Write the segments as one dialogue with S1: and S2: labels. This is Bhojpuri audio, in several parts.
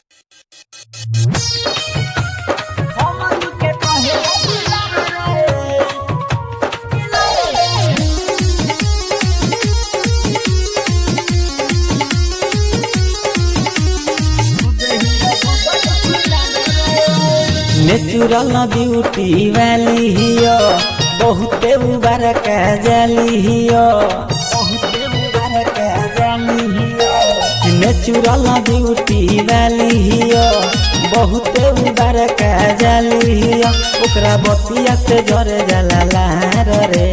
S1: नेचुरल ब्यूटी वाली हियो बहुते मुबारक जाली हियो बहुते मुबारक जाली हियो। नेचुरल ब्यूटी वाली हियो बहुते मुबारक जाली हियो। ओकरा बतिया से जरे जाला लार रे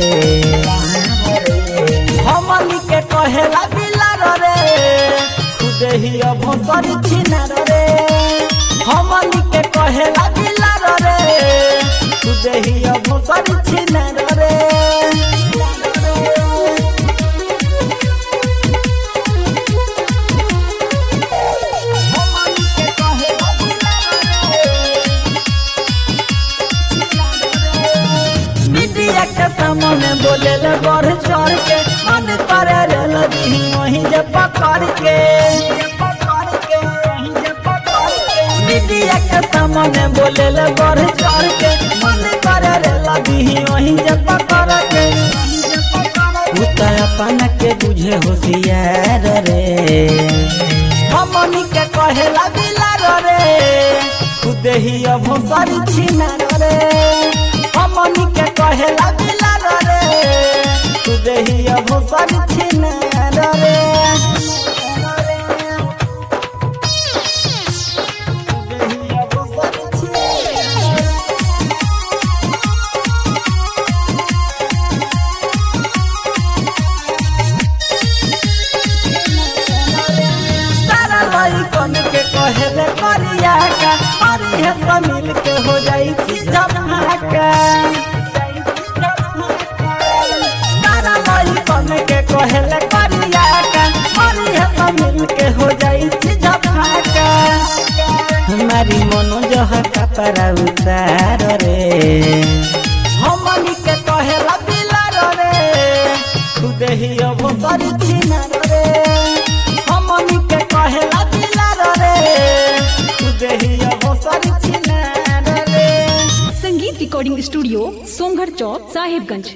S1: हमनी के कहेला बिलार रे खुदे हियो भोसरी छिनार रे हमनी के कहेला बिलार रे खुदे हियो भोसरी छिनार रे। मीडिया के सामने बोले ले बढ़ चढ़ के मन करे रे लगी वहीं जे पकड़ के मीडिया के सामने बोले ले बढ़ चढ़ के मन करे रे लगी वहीं जे पकड़ के उता अपना के बुझे होशियार रे हमनी के कहेला बिलार रे खुदे ही भोसरी छिनार रे हमनी के कहेला बिलार रे खुदे ही भोसरी छिनार रे। कौन के कहेले करिया का अरे है तो मिल के हो जाई झमाका तारा भाई कौन के कहेले करिया का अरे है तो मिल के हो जाई झमाका हमारी मनो जहा कपड़ा उतार रे हमनी के कहेला बिलार रे खुदे ही भोसरी छिनार रे हमनी के कहेला
S2: संगीत रिकॉर्डिंग स्टूडियो सोमगढ़ चौक साहिबगंज।